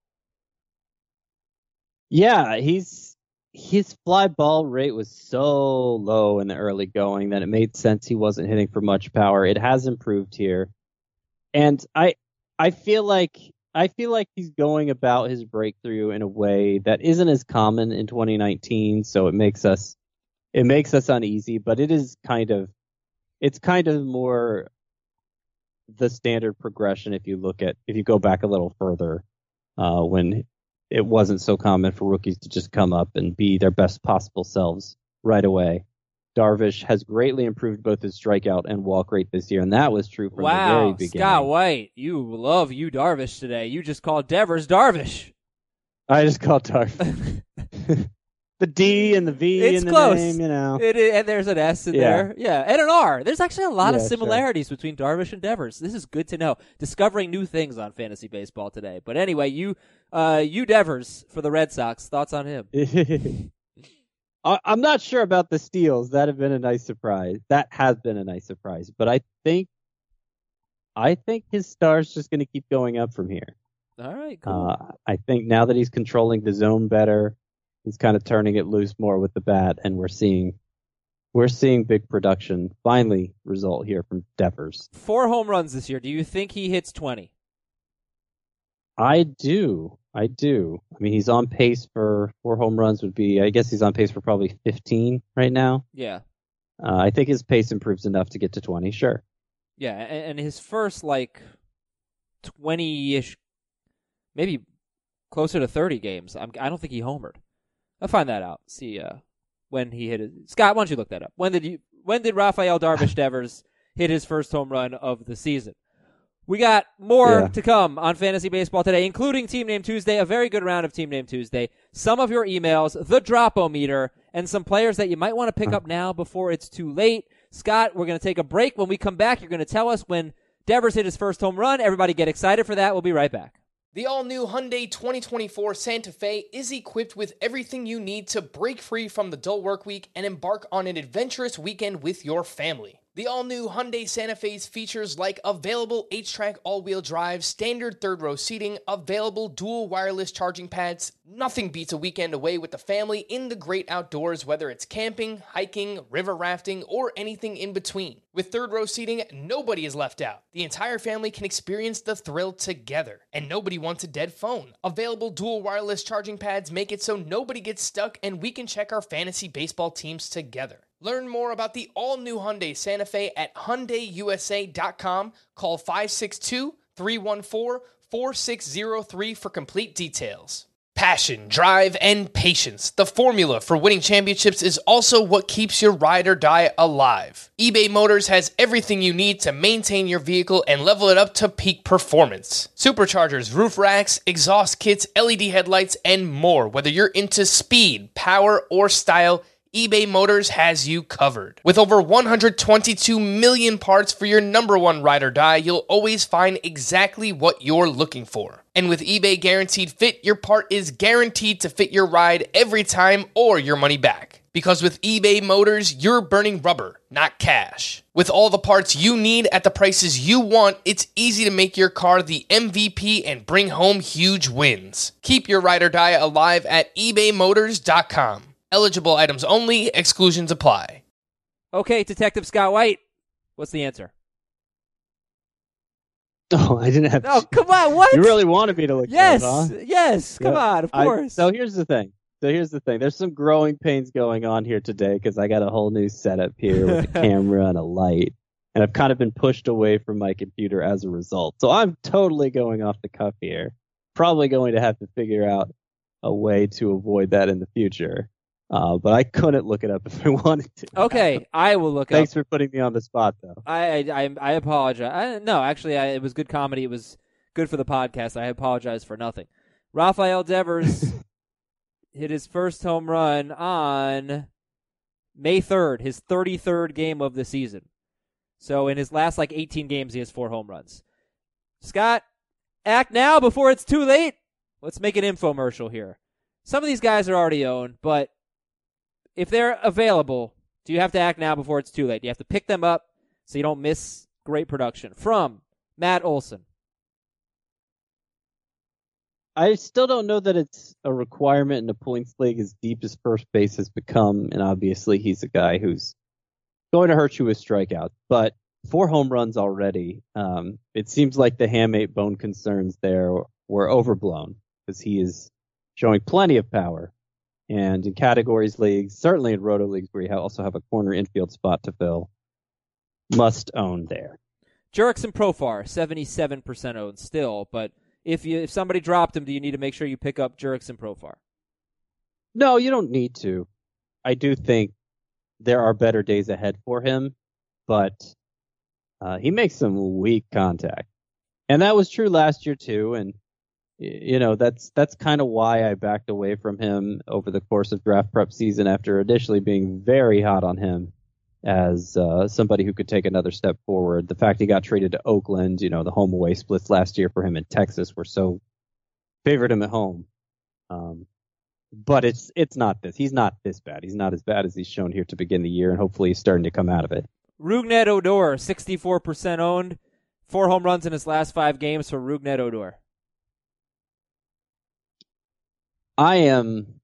Yeah, he's his fly ball rate was so low in the early going that it made sense he wasn't hitting for much power. It has improved here. And I I feel like I feel like he's going about his breakthrough in a way that isn't as common in twenty nineteen, so it makes us it makes us uneasy, but it is kind of It's kind of more the standard progression if you look at if you go back a little further uh, when it wasn't so common for rookies to just come up and be their best possible selves right away. Darvish has greatly improved both his strikeout and walk rate this year, and that was true from wow, the very beginning. Scott White, you love you Darvish today. You just called Devers Darvish. I just called Darvish. The D and the V It's in the close. name, you know. It is, and there's an S in Yeah. there. Yeah, and an R. There's actually a lot of Yeah, similarities between Darvish and Devers. This is good to know. Discovering new things on fantasy baseball today. But anyway, you uh, you Devers for the Red Sox. Thoughts on him? I- I'm not sure about the steals. That have been a nice surprise. That has been a nice surprise. But I think I think his star's just going to keep going up from here. All right, cool. Uh, I think now that he's controlling the zone better, he's kind of turning it loose more with the bat, and we're seeing we're seeing big production finally result here from Devers. Four home runs this year. Do you think he hits twenty? I do. I do. I mean, he's on pace for four home runs would be, I guess he's on pace for probably fifteen right now. Yeah. Uh, I think his pace improves enough to get to twenty, sure. Yeah, and, and his first, like, twenty-ish, maybe closer to thirty games, I'm, I don't think he homered. I'll find that out. See uh, when he hit it. Scott, why don't you look that up? When did you? When did Rafael Darvish Devers hit his first home run of the season? We got more Yeah. to come on Fantasy Baseball today, including Team Name Tuesday, a very good round of Team Name Tuesday, some of your emails, the Drop-O-Meter, and some players that you might want to pick up now before it's too late. Scott, we're going to take a break. When we come back, you're going to tell us when Devers hit his first home run. Everybody get excited for that. We'll be right back. The all-new Hyundai twenty twenty-four Santa Fe is equipped with everything you need to break free from the dull work week and embark on an adventurous weekend with your family. The all-new Hyundai Santa Fe's features like available H-Track all-wheel drive, standard third-row seating, available dual wireless charging pads. Nothing beats a weekend away with the family in the great outdoors, whether it's camping, hiking, river rafting, or anything in between. With third-row seating, nobody is left out. The entire family can experience the thrill together, and nobody wants a dead phone. Available dual wireless charging pads make it so nobody gets stuck, and we can check our fantasy baseball teams together. Learn more about the all-new Hyundai Santa Fe at Hyundai U S A dot com. Call five six two, three one four, four six zero three for complete details. Passion, drive, and patience. The formula for winning championships is also what keeps your ride or die alive. eBay Motors has everything you need to maintain your vehicle and level it up to peak performance. Superchargers, roof racks, exhaust kits, L E D headlights, and more. Whether you're into speed, power, or style, eBay Motors has you covered. With over one hundred twenty-two million parts for your number one ride or die, you'll always find exactly what you're looking for. And with eBay Guaranteed Fit, your part is guaranteed to fit your ride every time or your money back. Because with eBay Motors, you're burning rubber, not cash. With all the parts you need at the prices you want, it's easy to make your car the M V P and bring home huge wins. Keep your ride or die alive at ebay motors dot com. Eligible items only. Exclusions apply. Okay, Detective Scott White, what's the answer? Oh, I didn't have. Oh, come on, what? You really wanted me to look. Yes, those, huh? yes, come Yeah. on, of I- course. so here's the thing. So here's the thing. There's some growing pains going on here today because I got a whole new setup here with a camera and a light, and I've kind of been pushed away from my computer as a result. So I'm totally going off the cuff here. Probably going to have to figure out a way to avoid that in the future. Uh, but I couldn't look it up if I wanted to. Okay, I will look Thanks up. for putting me on the spot, though. I I I apologize. I, no, actually, I, it was good comedy. It was good for the podcast. I apologize for nothing. Rafael Devers hit his first home run on May third, his thirty-third game of the season. So in his last like eighteen games, he has four home runs. Scott, act now before it's too late. Let's make an infomercial here. Some of these guys are already owned, but if they're available, do you have to act now before it's too late? You have to pick them up so you don't miss great production. From Matt Olson. I still don't know that it's a requirement in the points league as deep as first base has become, and obviously he's a guy who's going to hurt you with strikeouts. But four home runs already, um, it seems like the hamate bone concerns there were overblown because he is showing plenty of power. And in categories leagues, certainly in roto leagues where you also have a corner infield spot to fill, must own there. Jurickson Profar, seventy-seven percent owned still, but if you if somebody dropped him, do you need to make sure you pick up Jurickson Profar? No, you don't need to. I do think there are better days ahead for him, but uh, he makes some weak contact. And that was true last year, too. And you know, that's that's kind of why I backed away from him over the course of draft prep season after initially being very hot on him as uh, somebody who could take another step forward. The fact he got traded to Oakland, you know, the home away splits last year for him in Texas were so favored him at home. Um, but it's it's not this. He's not this bad. He's not as bad as he's shown here to begin the year, and hopefully he's starting to come out of it. Rougned Odor, sixty-four percent owned, four home runs in his last five games for Rougned Odor. I am.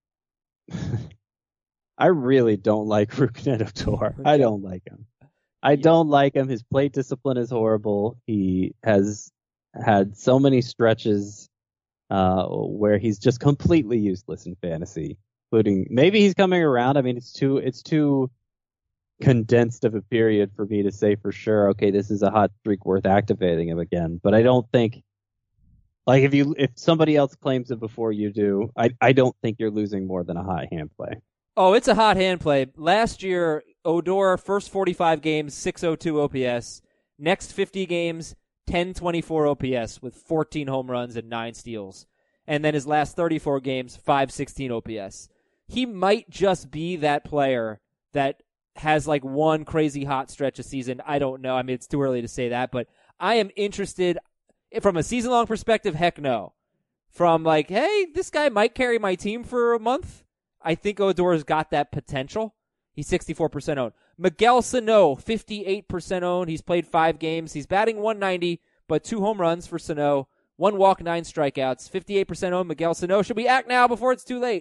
I really don't like Rougned Odor. I don't like him. I yeah. don't like him. His plate discipline is horrible. He has had so many stretches uh, where he's just completely useless in fantasy, including maybe he's coming around. I mean, it's too it's too condensed of a period for me to say for sure, okay, this is a hot streak worth activating him again. But I don't think. Like if you if somebody else claims it before you do, I I don't think you're losing more than a hot hand play. Oh, it's a hot hand play. Last year, Odor first forty-five games, six oh two O P S. Next fifty games, ten twenty-four O P S with fourteen home runs and nine steals. And then his last thirty-four games, five sixteen O P S. He might just be that player that has like one crazy hot stretch a season. I don't know. I mean, it's too early to say that, but I am interested. From a season-long perspective, heck no. From like, hey, this guy might carry my team for a month, I think Odor's got that potential. He's sixty-four percent owned. Miguel Sano, fifty-eight percent owned. He's played five games. He's batting one ninety, but two home runs for Sano. One walk, nine strikeouts. fifty-eight percent owned Miguel Sano. Should we act now before it's too late?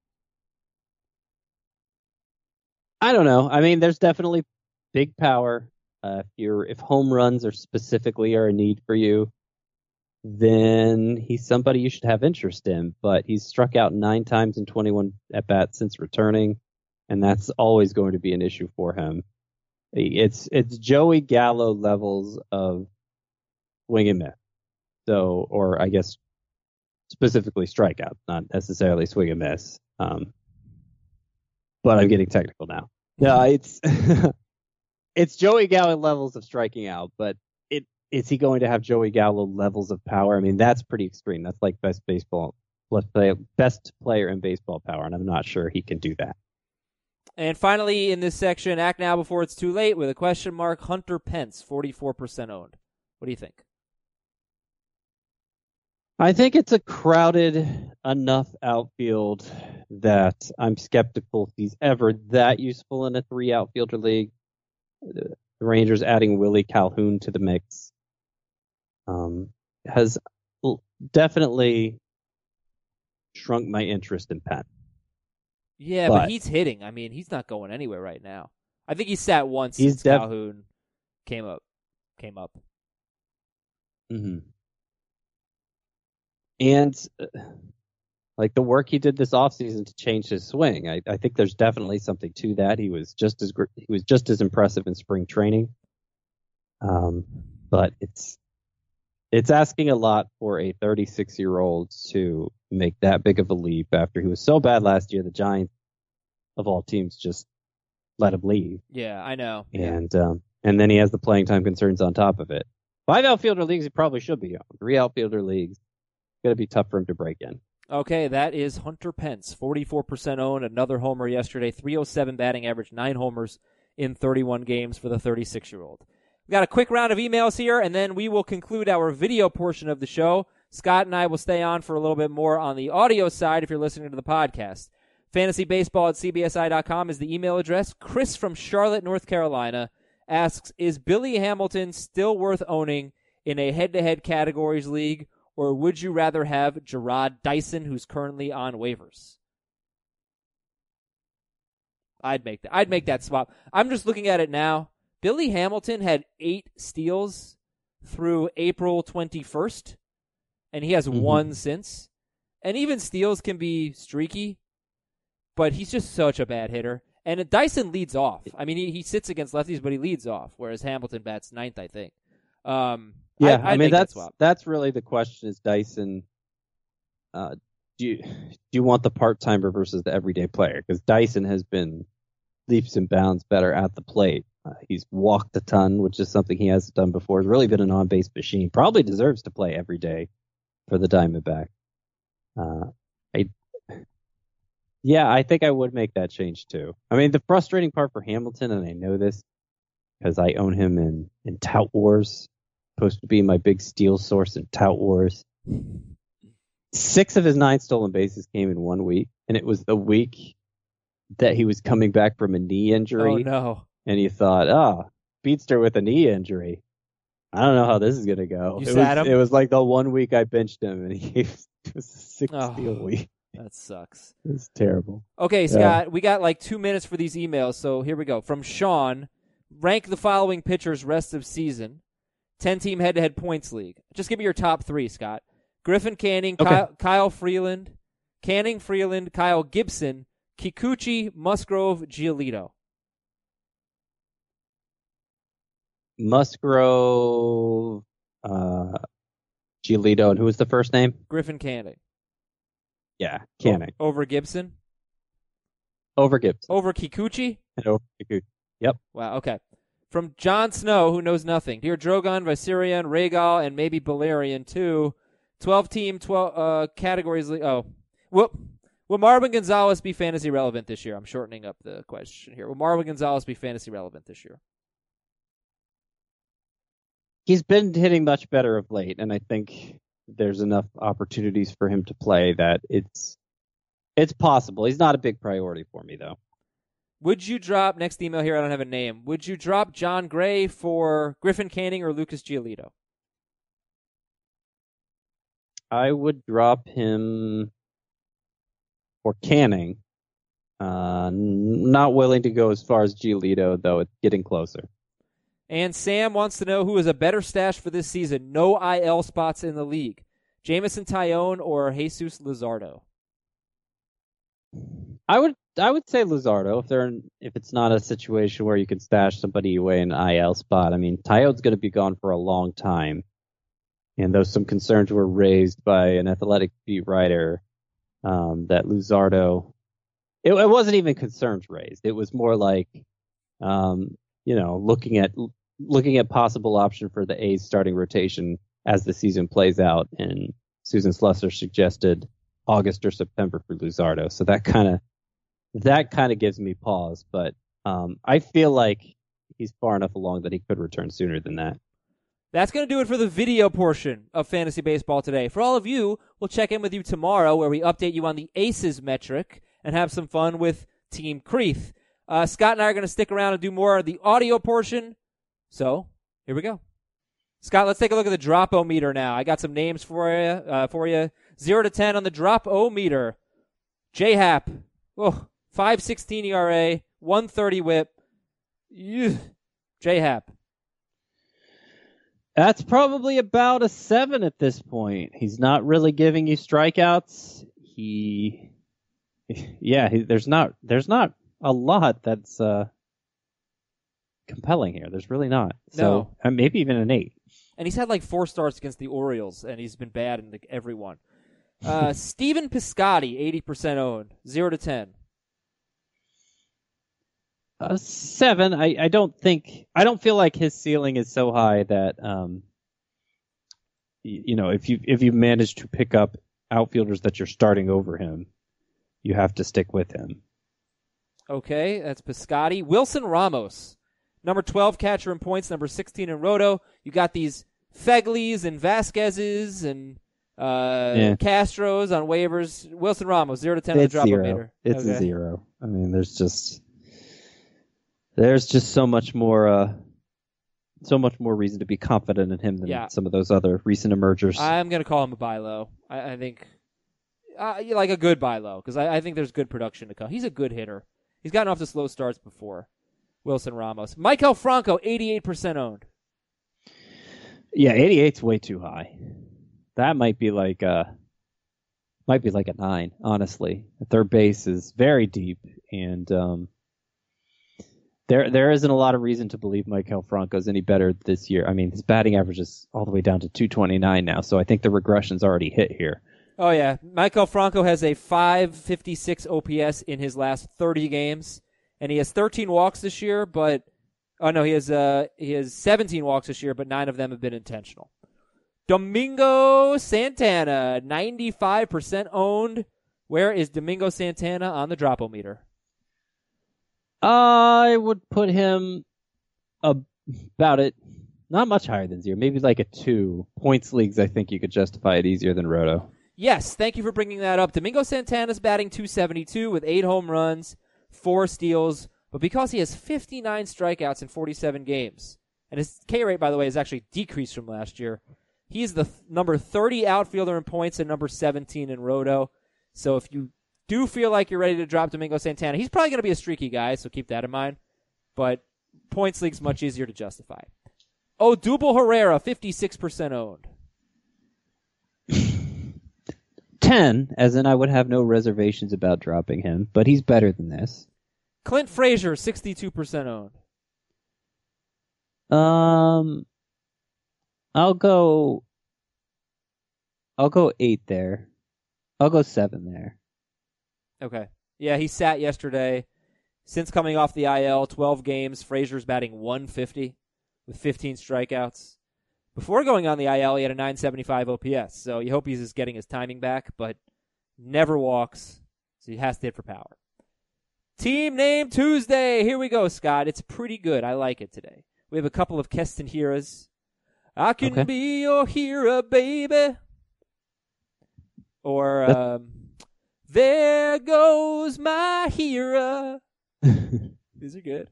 I don't know. I mean, there's definitely big power. Uh, if you're if home runs are specifically are a need for you, then he's somebody you should have interest in. But he's struck out nine times in twenty-one at-bats since returning, and that's always going to be an issue for him. It's it's Joey Gallo levels of swing and miss. So, or I guess specifically strikeouts, not necessarily swing and miss. Um, but I'm getting technical now. No, it's it's Joey Gallo levels of striking out, but is he going to have Joey Gallo levels of power? I mean, that's pretty extreme. That's like best baseball, best player, best player in baseball power, and I'm not sure he can do that. And finally, in this section, act now before it's too late with a question mark. Hunter Pence, forty-four percent owned. What do you think? I think it's a crowded enough outfield that I'm skeptical if he's ever that useful in a three outfielder league. The Rangers adding Willie Calhoun to the mix um, has definitely shrunk my interest in Penn. Yeah, but, but he's hitting. I mean, he's not going anywhere right now. I think he sat once he's since def- Calhoun came up. Came up. Mm-hmm. And uh, like the work he did this offseason to change his swing, I, I think there's definitely something to that. He was just as he was just as impressive in spring training. Um, but it's it's asking a lot for a thirty-six-year-old to make that big of a leap after he was so bad last year. The Giants, of all teams, just let him leave. Yeah, I know. And um, and then he has the playing time concerns on top of it. Five outfielder leagues, he probably should be on. Three outfielder leagues, it's going to be tough for him to break in. Okay, that is Hunter Pence, forty-four percent owned, another homer yesterday, three oh seven batting average, nine homers in thirty-one games for the thirty-six-year-old. We've got a quick round of emails here, and then we will conclude our video portion of the show. Scott and I will stay on for a little bit more on the audio side if you're listening to the podcast. fantasybaseball at c b s i dot com is the email address. Chris from Charlotte, North Carolina asks, is Billy Hamilton still worth owning in a head-to-head categories league, or would you rather have Jarrod Dyson, who's currently on waivers? I'd make that. I'd make that swap. I'm just looking at it now. Billy Hamilton had eight steals through April twenty-first, and he has mm-hmm. one since. And even steals can be streaky, but he's just such a bad hitter. And Dyson leads off. I mean, he, he sits against lefties, but he leads off, whereas Hamilton bats ninth, I think. Um, yeah, I, I mean that's that that's really the question: is Dyson? Uh, do you do you want the part timer versus the everyday player? Because Dyson has been leaps and bounds better at the plate. Uh, he's walked a ton, which is something he hasn't done before. He's really been an on base machine. Probably deserves to play every day for the Diamondbacks. Uh, I, yeah, I think I would make that change too. I mean, the frustrating part for Hamilton, and I know this because I own him in, in Tout Wars, supposed to be my big steal source in Tout Wars. Six of his nine stolen bases came in one week, and it was the week that he was coming back from a knee injury. Oh, no. And you thought, oh, Beatster with a knee injury. I don't know how this is going to go. You it, sat was, him? it was like the one week I benched him, and he gave it was a six Oh, steal week. That sucks. It was terrible. Okay, Scott, we got like two minutes for these emails, so here we go. From Sean, rank the following pitchers rest of season. ten-team head-to-head points league. Just give me your top three, Scott. Griffin Canning, Okay. Kyle, Kyle Freeland, Canning, Freeland, Kyle Gibson, Kikuchi, Musgrove, Giolito. Musgrove, uh, Giolito, and who was the first name? Griffin Canning. Yeah, Canning. O- over Gibson? Over Gibson. Over Kikuchi? And over Kikuchi. Yep. Wow, okay. From Jon Snow, who knows nothing. Dear Drogon, Viserion, Rhaegal, and maybe Balerion, too. twelve-team, twelve uh, categories. Oh. Will, will Marvin Gonzalez be fantasy relevant this year? I'm shortening up the question here. Will Marvin Gonzalez be fantasy relevant this year? He's been hitting much better of late, and I think there's enough opportunities for him to play that it's it's possible. He's not a big priority for me, though. Would you drop, next email here, I don't have a name. Would you drop John Gray for Griffin Canning or Lucas Giolito? I would drop him for Canning. Uh, not willing to go as far as Giolito, though. It's getting closer. And Sam wants to know who is a better stash for this season. No I L spots in the league. Jamison Tyone or Jesus Luzardo? I would I would say Luzardo if they're in, if it's not a situation where you can stash somebody away in an I L spot. I mean, Tyone's going to be gone for a long time, and though some concerns were raised by an athletic beat writer um, that Luzardo, it, it wasn't even concerns raised. It was more like, um, you know, looking at looking at possible option for the A's starting rotation as the season plays out, and Susan Slusser suggested August or September for Luzardo. So that kind of that kind of gives me pause, but um, I feel like he's far enough along that he could return sooner than that. That's going to do it for the video portion of Fantasy Baseball today. For all of you, we'll check in with you tomorrow where we update you on the Aces metric and have some fun with Team Creeth. Uh, Scott and I are going to stick around and do more of the audio portion. So, here we go. Scott, let's take a look at the drop-o-meter now. I got some names for you. Uh, for you. zero to ten on the drop-o-meter. J-Hap. Oh, five sixteen E R A, one thirty whip. Eugh. J-Hap. That's probably about a seven at this point. He's not really giving you strikeouts. He, yeah, he, there's not there's not a lot that's uh, compelling here. There's really not. So No. uh, maybe even an eight. And he's had like four starts against the Orioles, and he's been bad in like every one. Uh, Steven Piscotty, eighty percent owned, zero to ten. Uh, seven. I, I don't think I don't feel like his ceiling is so high that um y- you know if you if you manage to pick up outfielders that you're starting over him, you have to stick with him. Okay, that's Piscotty. Wilson Ramos, number twelve catcher in points, number sixteen in Roto. You got these Fegleys and Vasquez's and uh, Yeah. Castros on waivers. Wilson Ramos, zero to ten on the It's drop zero. meter. It's Okay. a zero. I mean, there's just there's just so much more uh so much more reason to be confident in him than Yeah. some of those other recent emergers. I'm going to call him a buy low. I, I think uh, like a good buy low because I, I think there's good production to come. He's a good hitter. He's gotten off to slow starts before. Wilson Ramos. Michael Franco, eighty-eight percent owned. Yeah, eighty-eight's way too high. That might be like a might be like a nine, honestly. Third base is very deep, and um, there there isn't a lot of reason to believe Michael Franco's any better this year. I mean, his batting average is all the way down to two twenty-nine now, so I think the regression's already hit here. Oh, yeah. Michael Franco has a five fifty-six O P S in his last thirty games, and he has thirteen walks this year, but oh no, he has uh he has seventeen walks this year, but nine of them have been intentional. Domingo Santana, ninety-five percent owned. Where is Domingo Santana on the drop-o-meter? I would put him about it, not much higher than zero, maybe like a two. Points leagues, I think you could justify it easier than Roto. Yes, thank you for bringing that up. Domingo Santana's batting two seventy-two with eight home runs, four steals, but because he has fifty-nine strikeouts in forty-seven games, and his K rate, by the way, has actually decreased from last year, he's the th- number thirty outfielder in points and number seventeen in Roto. So if you do feel like you're ready to drop Domingo Santana, he's probably going to be a streaky guy, so keep that in mind. But points league's much easier to justify. Odubel Herrera, fifty-six percent owned. ten, as in I would have no reservations about dropping him, but he's better than this. Clint Frazier, sixty-two percent owned. Um, I'll go. I'll go eight there. I'll go seven there. Okay. Yeah, he sat yesterday. Since coming off the I L, twelve games, Frazier's batting one fifty with fifteen strikeouts. Before going on the I L, he had a nine seventy-five O P S, so you hope he's just getting his timing back, but never walks, so he has to hit for power. Team Name Tuesday. Here we go, Scott. It's pretty good. I like it today. We have a couple of Keston Hiras. I can Okay. be your hero, baby. Or, um, there goes my hero. These are good.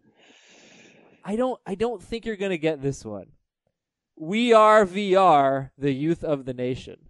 I don't I don't think you're going to get this one. We are V R, the youth of the nation.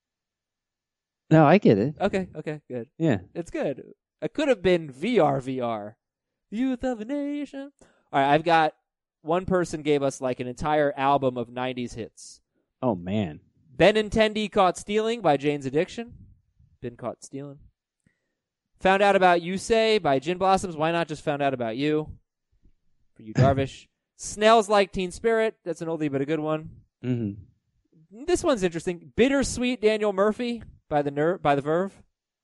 No, I get it. Okay, okay, good. Yeah. It's good. It could have been V R V R. Youth of the nation. All right, I've got one person gave us like an entire album of nineties hits. Oh, man. Benintendi Caught Stealing by Jane's Addiction. Been Caught Stealing. Found Out About You Say by Gin Blossoms. Why not just Found Out About You? For you, Darvish. Snell's Like Teen Spirit. That's an oldie but a good one. Mm-hmm. This one's interesting. Bittersweet Daniel Murphy by the Ner- by the Verve.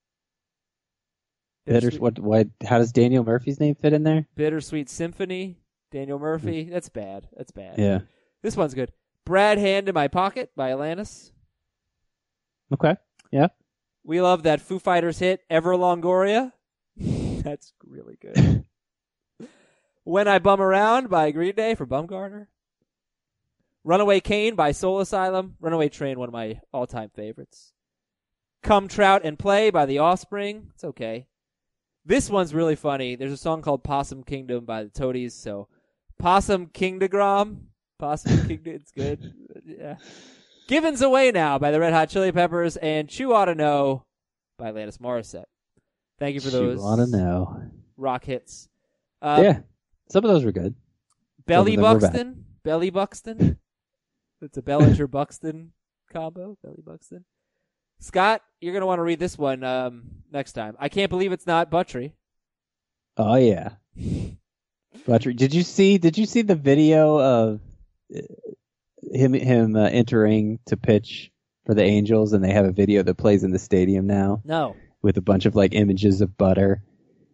Bitters, what, what, how does Daniel Murphy's name fit in there? Bittersweet Symphony. Daniel Murphy. That's bad. That's bad. Yeah. This one's good. Brad Hand in My Pocket by Alanis. Okay. Yeah. We love that Foo Fighters hit, Ever Longoria. That's really good. When I Bum Around by Green Day for Bumgarner. Runaway Cane by Soul Asylum. Runaway Train, one of my all-time favorites. Come Trout and Play by The Offspring. It's okay. This one's really funny. There's a song called Possum Kingdom by the Toadies, so Possum Kingdom. Possum Kingdom, it's good. Yeah. Givens Away Now by the Red Hot Chili Peppers, and Chew Oughta Know by Alanis Morissette. Thank you for those Chew Oughta Know. rock hits. Uh, yeah. Some of those were good. Belly Some of them were Buxton. Belly Buxton. It's a Bellinger Buxton combo. Belly Buxton. Scott, you're going to want to read this one um, next time. I can't believe it's not Buttrey. Oh yeah. Buttrey, did you see? Did you see the video of uh, him him uh, entering to pitch for the Angels, and they have a video that plays in the stadium now No. with a bunch of like images of butter.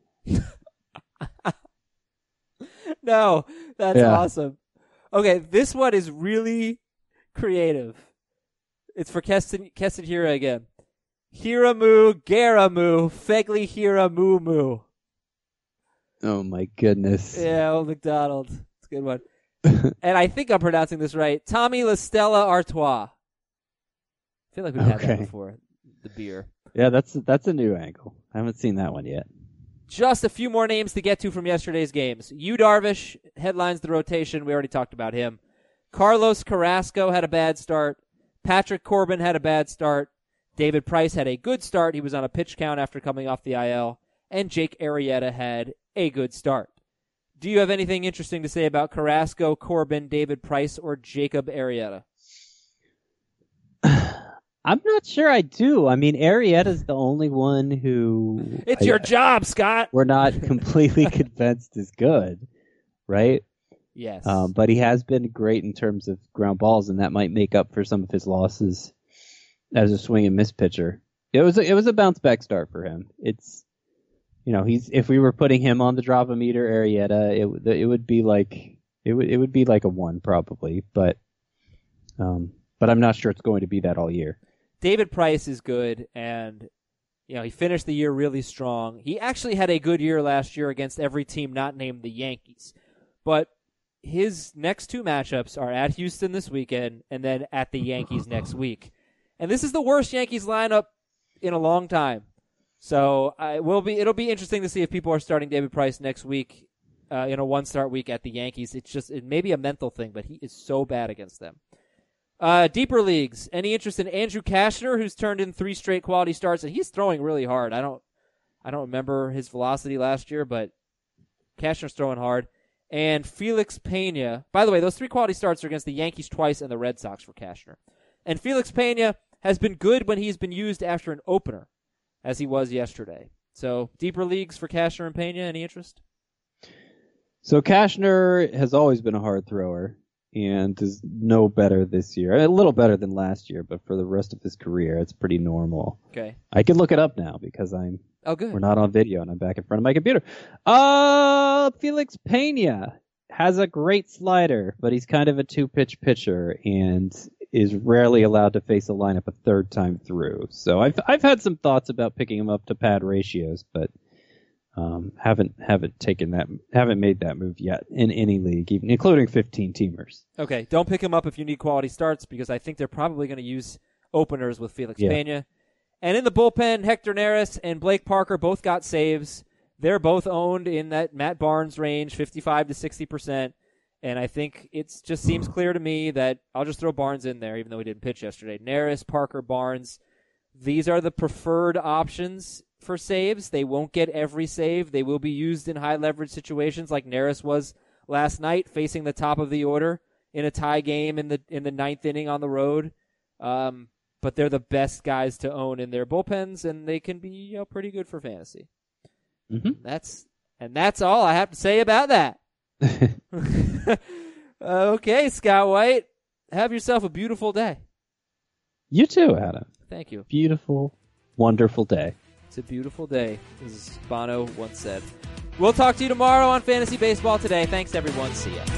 No, that's Yeah. awesome. Okay, this one is really creative. It's for Keston, Keston Hira again. Hiramu, Garamu, Fegli Hira Moo Moo. Oh my goodness. Yeah, old McDonald. It's a good one. And I think I'm pronouncing this right. Tommy LaStella Artois. I feel like we've had that Okay. before. The beer. Yeah, that's that's a new angle. I haven't seen that one yet. Just a few more names to get to from yesterday's games. Yu Darvish headlines the rotation. We already talked about him. Carlos Carrasco had a bad start. Patrick Corbin had a bad start. David Price had a good start. He was on a pitch count after coming off the I L. And Jake Arrieta had a good start. Do you have anything interesting to say about Carrasco, Corbin, David Price, or Jacob Arrieta? I'm not sure I do. I mean, Arrieta's the only one who It's I- your job, Scott. we're not completely convinced is good, right? Yes. Um, but he has been great in terms of ground balls, and that might make up for some of his losses as a swing and miss pitcher. It was a, it was a bounce back start for him. It's, you know, he's if we were putting him on the drop-o-meter, Arrieta, it would- it would be like it would it would be like a one probably, but um, but I'm not sure it's going to be that all year. David Price is good, and you know he finished the year really strong. He actually had a good year last year against every team not named the Yankees. But his next two matchups are at Houston this weekend and then at the Yankees next week. And this is the worst Yankees lineup in a long time. So I will be. It'll be interesting to see if people are starting David Price next week uh, in a one-start week at the Yankees. It's just it may be a mental thing, but he is so bad against them. Uh, deeper leagues. Any interest in Andrew Cashner, who's turned in three straight quality starts, and he's throwing really hard. I don't, I don't remember his velocity last year, but Cashner's throwing hard. And Felix Pena. By the way, those three quality starts are against the Yankees twice and the Red Sox for Cashner. And Felix Pena has been good when he's been used after an opener, as he was yesterday. So deeper leagues for Cashner and Pena. Any interest? So Cashner has always been a hard thrower and is no better this year. A little better than last year, but for the rest of his career, it's pretty normal. Okay. I can look it up now because I'm. Oh, good. We're not on video, and I'm back in front of my computer. Uh, Felix Pena has a great slider, but he's kind of a two-pitch pitcher and is rarely allowed to face a lineup a third time through. So I've I've had some thoughts about picking him up to pad ratios, but um, haven't haven't taken that haven't made that move yet in any league, even including fifteen teamers. Okay, don't pick him up if you need quality starts because I think they're probably going to use openers with Felix Yeah. Pena. And in the bullpen, Hector Neris and Blake Parker both got saves. They're both owned in that Matt Barnes range, fifty-five to sixty percent. And I think it just seems clear to me that I'll just throw Barnes in there, even though he didn't pitch yesterday. Neris, Parker, Barnes, these are the preferred options for saves. They won't get every save. They will be used in high-leverage situations like Neris was last night, facing the top of the order in a tie game in the in the ninth inning on the road. Um But they're the best guys to own in their bullpens, and they can be you know, pretty good for fantasy. Mm-hmm. That's and that's all I have to say about that. Okay, Scott White, have yourself a beautiful day. You too, Adam. Thank you. Beautiful, wonderful day. It's a beautiful day, as Bono once said. We'll talk to you tomorrow on Fantasy Baseball Today. Thanks, everyone. See ya.